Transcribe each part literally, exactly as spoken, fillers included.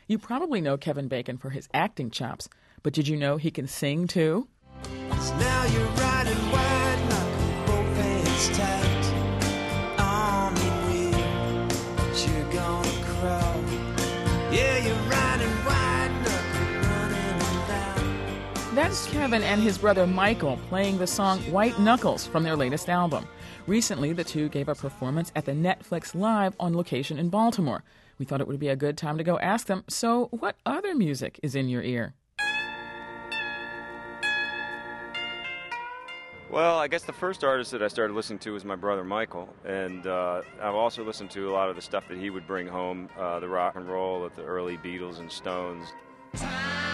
You probably know Kevin Bacon for his acting chops, but did you know he can sing too? Now you're riding wide, knuckle, both hands tight. Army wheel, but you're gonna crawl. Yeah, you're riding wide, knuckle, running down. That's Kevin and his brother Michael playing the song White Knuckles from their latest album. Recently, the two gave a performance at the Netflix Live on location in Baltimore. We thought it would be a good time to go ask them, so what other music is in your ear? Well, I guess the first artist that I started listening to was my brother Michael, and uh, I've also listened to a lot of the stuff that he would bring home, uh, the rock and roll of the early Beatles and Stones. Time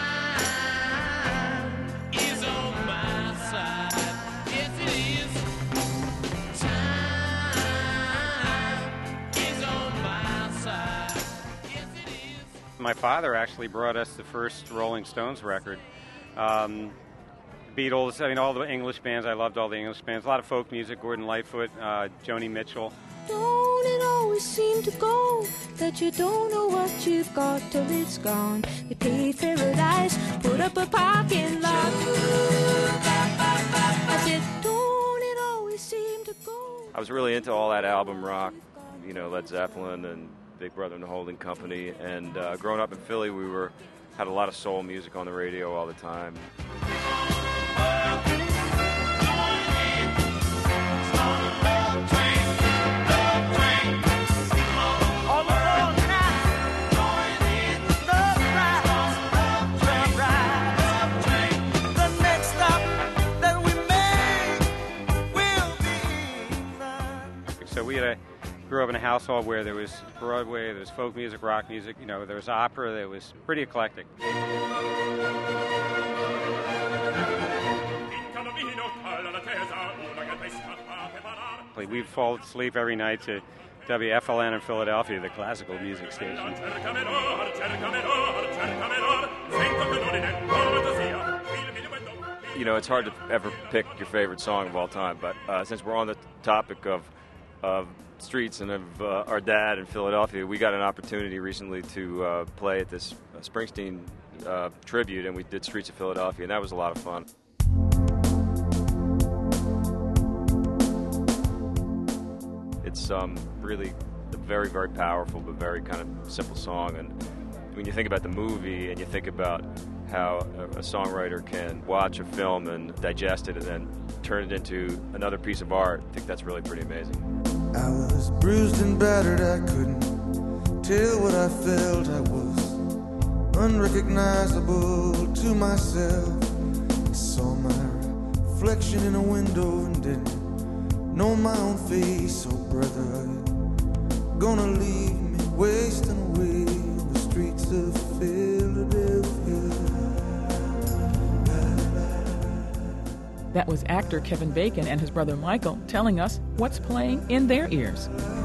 is on my side. Yes, it is. Time is on my side. Yes, it is. My father actually brought us the first Rolling Stones record. Um, Beatles, I mean, all the English bands. I loved all the English bands. A lot of folk music, Gordon Lightfoot, uh, Joni Mitchell. Don't it always seem to go that you don't know what you've got till it's gone? They paved paradise, put up a parking lot. I said, don't it always seem to go? I was really into all that album rock, you know, Led Zeppelin and Big Brother and the Holding Company. And uh, growing up in Philly, we were had a lot of soul music on the radio all the time. So we had a, grew up in a household where there was Broadway, there was folk music, rock music, you know, there was opera, there was pretty eclectic. We'd fall asleep every night to W F L N in Philadelphia, the classical music station. You know, it's hard to ever pick your favorite song of all time, but uh, since we're on the topic of of streets and of uh, our dad in Philadelphia, we got an opportunity recently to uh, play at this uh, Springsteen uh, tribute, and we did Streets of Philadelphia, and that was a lot of fun. It's um, really a very, very powerful but very kind of simple song, and when you think about the movie and you think about how a, a songwriter can watch a film and digest it and then turn it into another piece of art, I think that's really pretty amazing. I was bruised and battered, I couldn't tell what I felt. I was unrecognizable to myself. I saw my reflection in a window and didn't know my own face. Oh brother, are you gonna leave me wasting away on the streets of Philadelphia? That was actor Kevin Bacon and his brother Michael telling us what's playing in their ears.